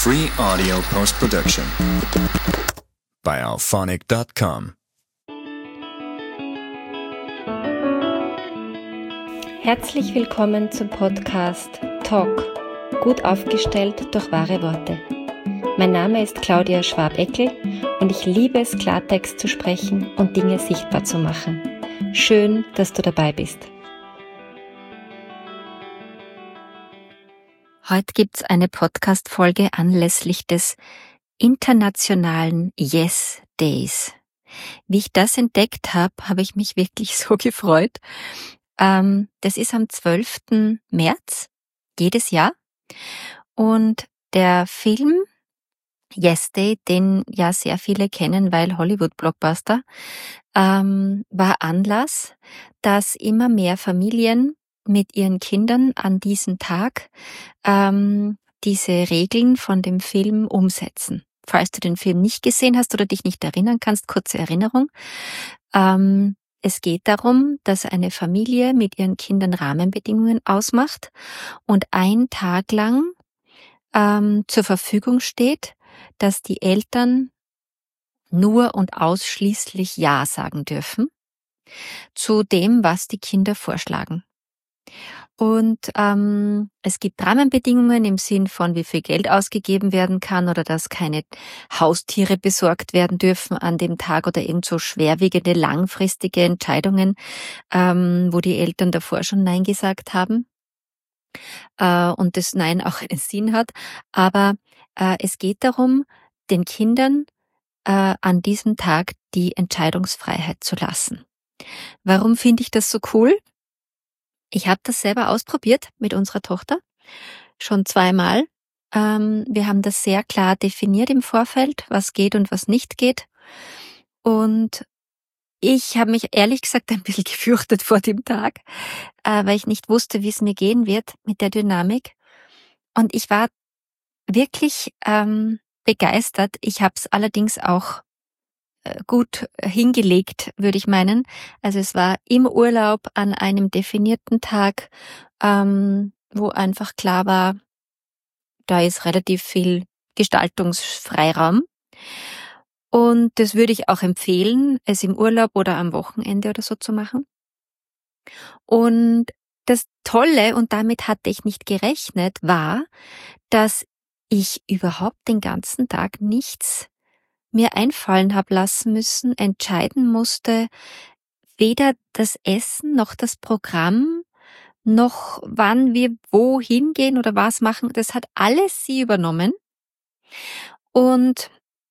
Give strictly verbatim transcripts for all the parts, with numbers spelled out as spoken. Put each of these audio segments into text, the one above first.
Free audio post-production by alphonic dot com. Herzlich willkommen zum Podcast Talk, gut aufgestellt durch wahre Worte. Mein Name ist Claudia Schwab-Eckel und ich liebe es, Klartext zu sprechen und Dinge sichtbar zu machen. Schön, dass du dabei bist. Heute gibt's eine Podcast-Folge anlässlich des internationalen Yes Days. Wie ich das entdeckt habe, habe ich mich wirklich so gefreut. Ähm, das ist am zwölften März, jedes Jahr. Und der Film Yes Day, den ja sehr viele kennen, weil Hollywood-Blockbuster, ähm, war Anlass, dass immer mehr Familien mit ihren Kindern an diesem Tag ähm, diese Regeln von dem Film umsetzen. Falls du den Film nicht gesehen hast oder dich nicht erinnern kannst, kurze Erinnerung. Ähm, es geht darum, dass eine Familie mit ihren Kindern Rahmenbedingungen ausmacht und einen Tag lang ähm, zur Verfügung steht, dass die Eltern nur und ausschließlich Ja sagen dürfen zu dem, was die Kinder vorschlagen. Und ähm, es gibt Rahmenbedingungen im Sinn von, wie viel Geld ausgegeben werden kann oder dass keine Haustiere besorgt werden dürfen an dem Tag oder irgend so schwerwiegende, langfristige Entscheidungen, ähm, wo die Eltern davor schon Nein gesagt haben äh, und das Nein auch einen Sinn hat. Aber äh, es geht darum, den Kindern äh, an diesem Tag die Entscheidungsfreiheit zu lassen. Warum finde ich das so cool? Ich habe das selber ausprobiert mit unserer Tochter, schon zweimal. Ähm, wir haben das sehr klar definiert im Vorfeld, was geht und was nicht geht. Und ich habe mich ehrlich gesagt ein bisschen gefürchtet vor dem Tag, äh, weil ich nicht wusste, wie es mir gehen wird mit der Dynamik. Und ich war wirklich ähm, begeistert. Ich habe es allerdings auch gut hingelegt, würde ich meinen. Also es war im Urlaub an einem definierten Tag, ähm, wo einfach klar war, da ist relativ viel Gestaltungsfreiraum. Und das würde ich auch empfehlen, es im Urlaub oder am Wochenende oder so zu machen. Und das Tolle, und damit hatte ich nicht gerechnet, war, dass ich überhaupt den ganzen Tag nichts mir einfallen habe lassen müssen, entscheiden musste, weder das Essen noch das Programm, noch wann wir wo hingehen oder was machen. Das hat alles sie übernommen. Und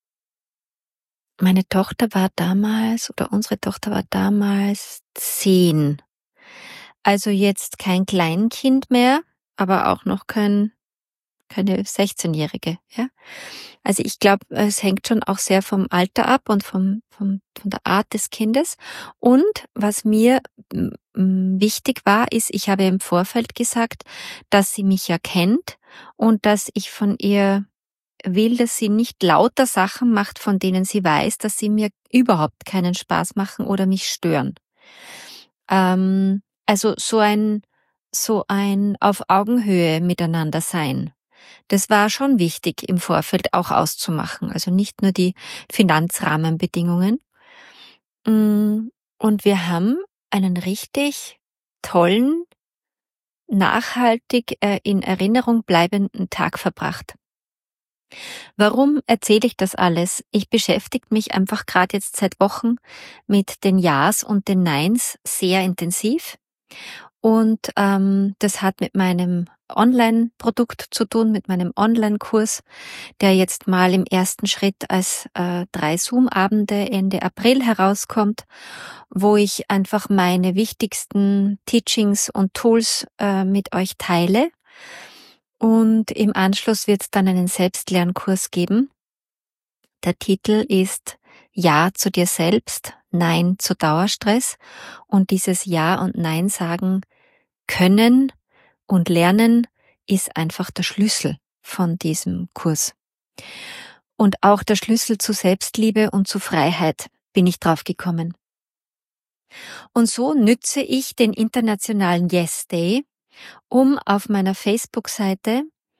meine Tochter war damals, oder unsere Tochter war damals zehn. Also jetzt kein Kleinkind mehr, aber auch noch kein keine sechzehnjährige, ja. Also ich glaube, es hängt schon auch sehr vom Alter ab und vom, vom von der Art des Kindes. Und was mir m, wichtig war, ist, ich habe im Vorfeld gesagt, dass sie mich ja kennt und dass ich von ihr will, dass sie nicht lauter Sachen macht, von denen sie weiß, dass sie mir überhaupt keinen Spaß machen oder mich stören. Ähm, also so ein so ein auf Augenhöhe miteinander sein. Das war schon wichtig im Vorfeld auch auszumachen, also nicht nur die Finanzrahmenbedingungen. Und wir haben einen richtig tollen, nachhaltig in Erinnerung bleibenden Tag verbracht. Warum erzähle ich das alles? Ich beschäftige mich einfach gerade jetzt seit Wochen mit den Ja's und den Neins sehr intensiv. Und ähm, das hat mit meinem Online-Produkt zu tun, mit meinem Online-Kurs, der jetzt mal im ersten Schritt als äh, drei Zoom-Abende Ende April herauskommt, wo ich einfach meine wichtigsten Teachings und Tools äh, mit euch teile. Und im Anschluss wird es dann einen Selbstlernkurs geben. Der Titel ist Ja zu dir selbst, Nein zu Dauerstress. Und dieses Ja und Nein sagen können und lernen ist einfach der Schlüssel von diesem Kurs. Und auch der Schlüssel zu Selbstliebe und zu Freiheit bin ich drauf gekommen. Und so nütze ich den internationalen Yes Day, um auf meiner Facebook-Seite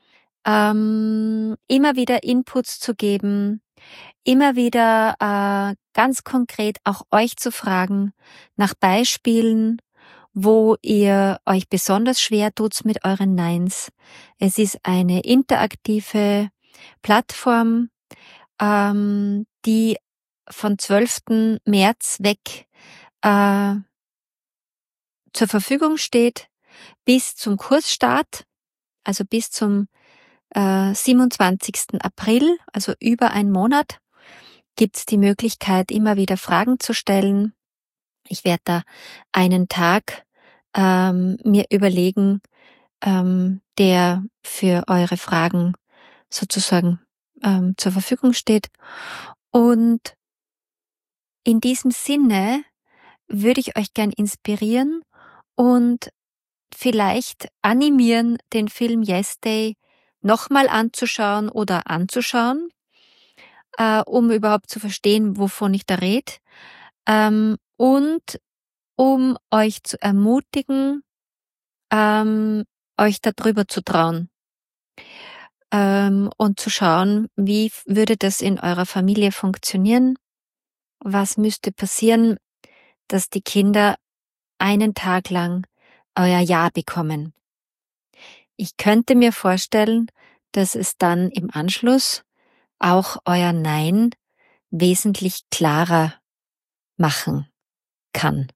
ähm, immer wieder Inputs zu geben, immer wieder äh, ganz konkret auch euch zu fragen nach Beispielen, wo ihr euch besonders schwer tut mit euren Neins. Es ist eine interaktive Plattform, ähm, die von zwölften März weg äh, zur Verfügung steht bis zum Kursstart, also bis zum äh, siebenundzwanzigsten April, also über einen Monat, gibt's die Möglichkeit, immer wieder Fragen zu stellen. Ich werde da einen Tag ähm, mir überlegen, ähm, der für eure Fragen sozusagen ähm, zur Verfügung steht. Und in diesem Sinne würde ich euch gern inspirieren und vielleicht animieren, den Film Yes Day nochmal anzuschauen oder anzuschauen, äh, um überhaupt zu verstehen, wovon ich da rede, ähm, und um euch zu ermutigen, ähm, euch darüber zu trauen ähm, und zu schauen, wie würde das in eurer Familie funktionieren, was müsste passieren, dass die Kinder einen Tag lang euer Ja bekommen. Ich könnte mir vorstellen, dass es dann im Anschluss auch euer Nein wesentlich klarer machen kann.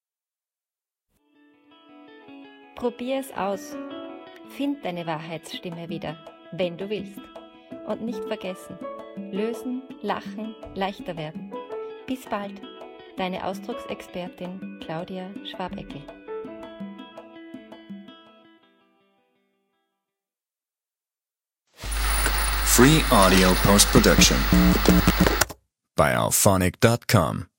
Probier es aus. Find deine Wahrheitsstimme wieder, wenn du willst. Und nicht vergessen, lösen, lachen, leichter werden. Bis bald, deine Ausdrucksexpertin Claudia Schwabeckel. Free audio post production by alphonic dot com.